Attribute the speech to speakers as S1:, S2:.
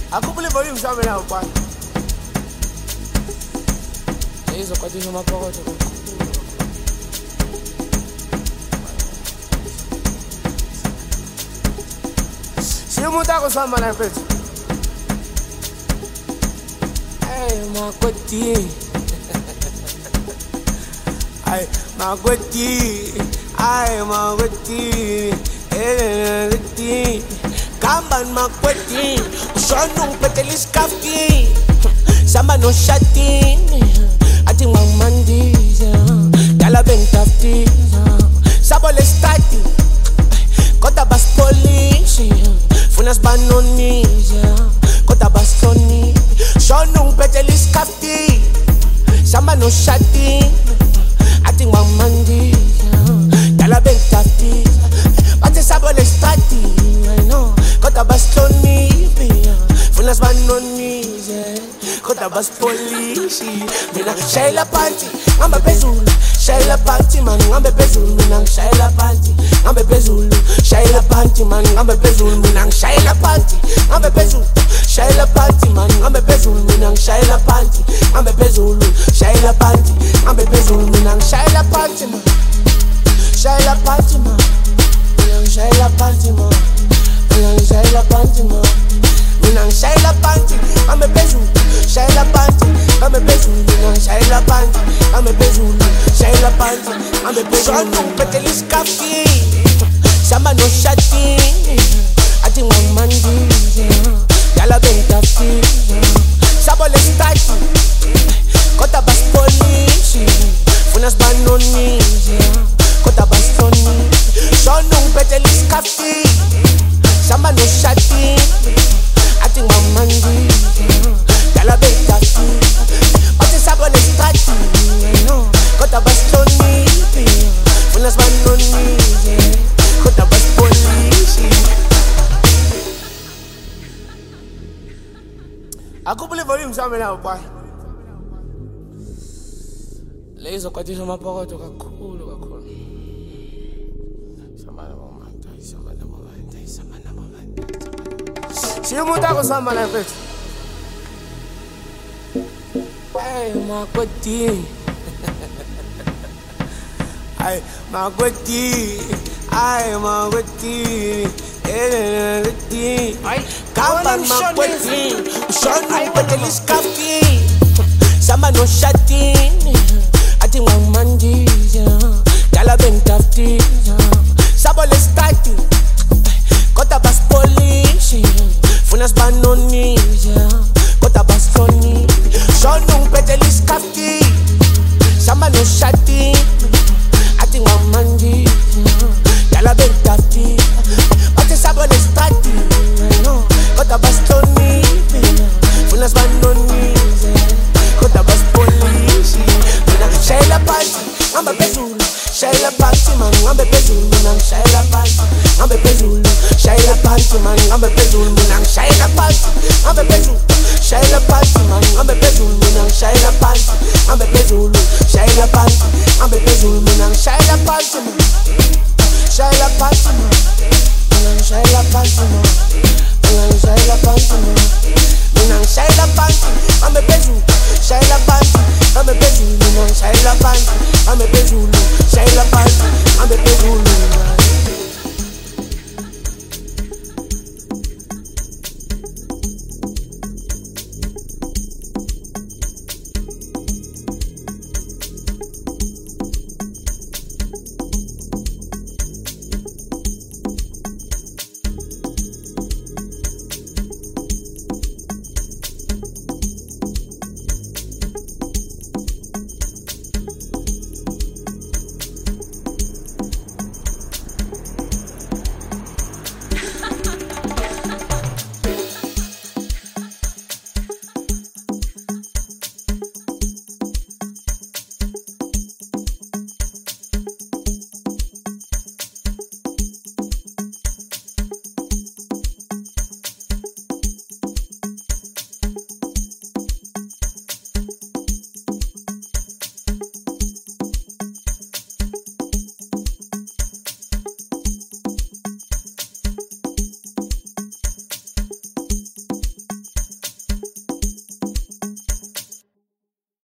S1: I couldn't believe volume something now, but hizo kwa tisho mapokoto. Sio mutako sama na pecho. Ay, makweti. Ay, makweti. Ay, makweti. Makweti. Kamban makweti. Ushonu petelis kafti. Samba no shatin. Ati mandi. Yala bentafti. Sabole stati. Kota bas police. Funas banoni. Kota bas toni. Shonu petelis kafti. Samba no shatin. Ati mandi. Yala bentafti. Ati sabole stati. Kota bas toni. Funas banoni. Kota bas police. Mina shaila panty. Ngamba bezulu. Shaila panty man. Ngamba bezulu. Mina shaila panty. Ngamba bezulu. Shaila panty man. Ngamba bezulu. Mina shaila panty. Ngamba bezulu. Shaila panty man. Ngamba bezulu. Mina shaila panty. Ngamba bezulu. Shaila panty. Ngamba bezulu. Mina shaila panty man. Shaila panty man. Mina shaila panty man. Mina shaila panty man. Mina shaila panty. Ngamba bezulu. Shaila panty. Ngamba bezulu. Mina shaila panty. Ngamba bezulu. Shaila panty. Ngamba bezulu. Shonu petelis kafi. Samba no shati. Ati mandi. Yala bentafti. Sabole stati. Kota bas police. Funas banoni. Kota bas toni. Shonu petelis kafi. Samba no shati. Ati mandi. Yala bentafti. Ati sabole stati. Kota bas toni. Funas banoni. Kota bas police. I couldn't believe volume something now, boy. Lezo kwa tisho mapokoto kakulu. Samana momenta. Sio mutako sama na pecho. Ay, makweti. Ay, makweti. Ay, makweti. Makweti. Kamban makweti. Ushonu petelis kafti. Samba no shatin. Ati mandi. Yala bentafti. Sabole stati. Kota bas police. Funas banoni. Kota bas toni. Shonu petelis kafti. Samba no shatin. Ati mandi. Yala bentafti. Ati sabole stati. Kota bas toni. Funas banoni. Kota bas police. Shaila panty. Ngamba bezulu. Shaila panty man. Ngamba bezulu. Mina shaila panty. Ngamba bezulu. Shaila panty man. Ngamba bezulu. Mina shaila panty. Ngamba bezulu. Shaila panty man. Ngamba bezulu. Mina shaila panty. Ngamba bezulu. Shaila panty. Ngamba bezulu. Mina shaila panty man. Shaila panty man.